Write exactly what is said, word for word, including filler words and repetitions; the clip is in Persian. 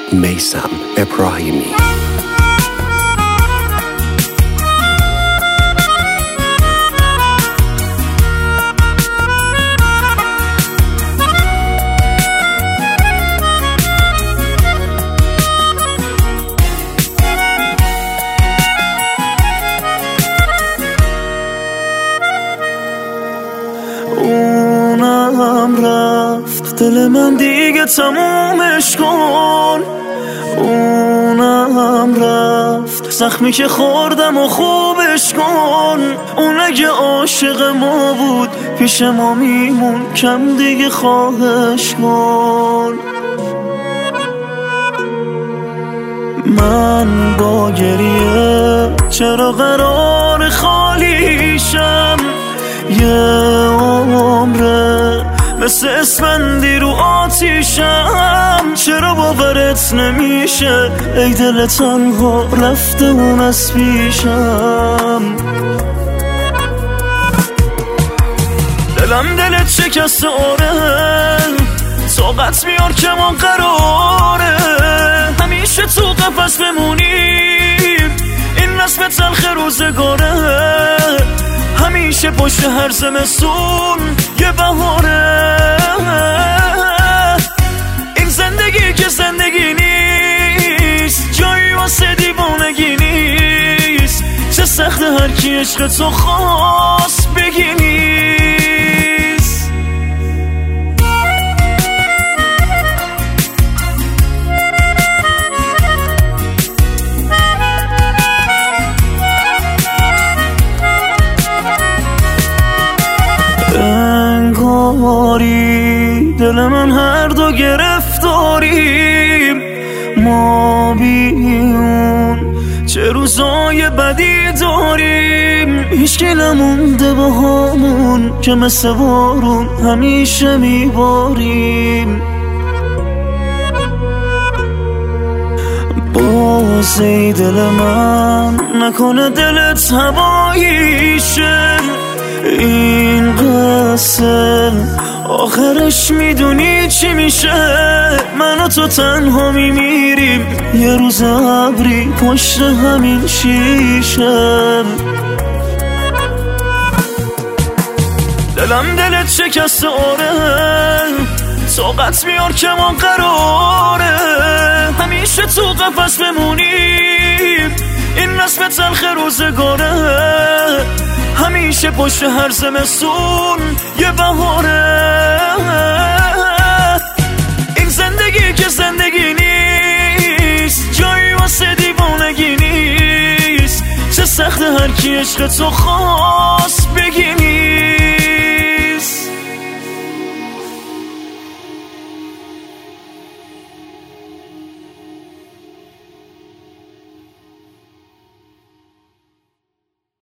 میثم ابراهیمی. اونم رفت، دل من دیگه تمومش کن. اونم رفت، زخمی که خوردم و خوبش کن. اون اگه عاشق ما بود پیش ما میمون، کم دیگه خواهش کن. من با گریه چرا قرار خالیشم؟ یه عمره مثل اسفندی رو آتیشم. چرا باورت نمیشه ای دل تنها رفته اون از پیشم؟ دلم دلت شکسته آره، طاقت میار که ما قراره همیشه تو قفس بمونیم. این رسم تلخ روزگاره، همیشه پشت هر زمستون یه بهاره. این زندگی که زندگی نیست، جایی واسه دیوانگی نیست. چه سخت هر کی عشق تو خواست بگی نیست. انگاری دل من هر دو گرفتاریم، ما بیون چه روزای بدی داریم. هیچکی نمونده با همون که مثل بارون همیشه میباریم. بازی دل من نکنه دلت هواییشه. این قصه آخرش میدونی چی میشه؟ من و تو تنها میمیریم، یه روز ابری پشت همین شیشه. دلم دلت شکسته آره، طاقت میار که ما قراره همیشه تو قفس بمونیم. این رسم تلخ روزگاره، همیشه پشت هر زمستون یه بهاره. این زندگی که زندگی نیست، جایی واسه دیوانگی نیست. چه سخت هر کی عشق تو خواه